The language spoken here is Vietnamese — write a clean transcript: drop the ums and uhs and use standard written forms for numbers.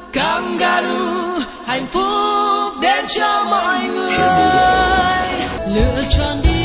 Kangaroo hạnh phúc đến cho mọi người, lựa chọn đi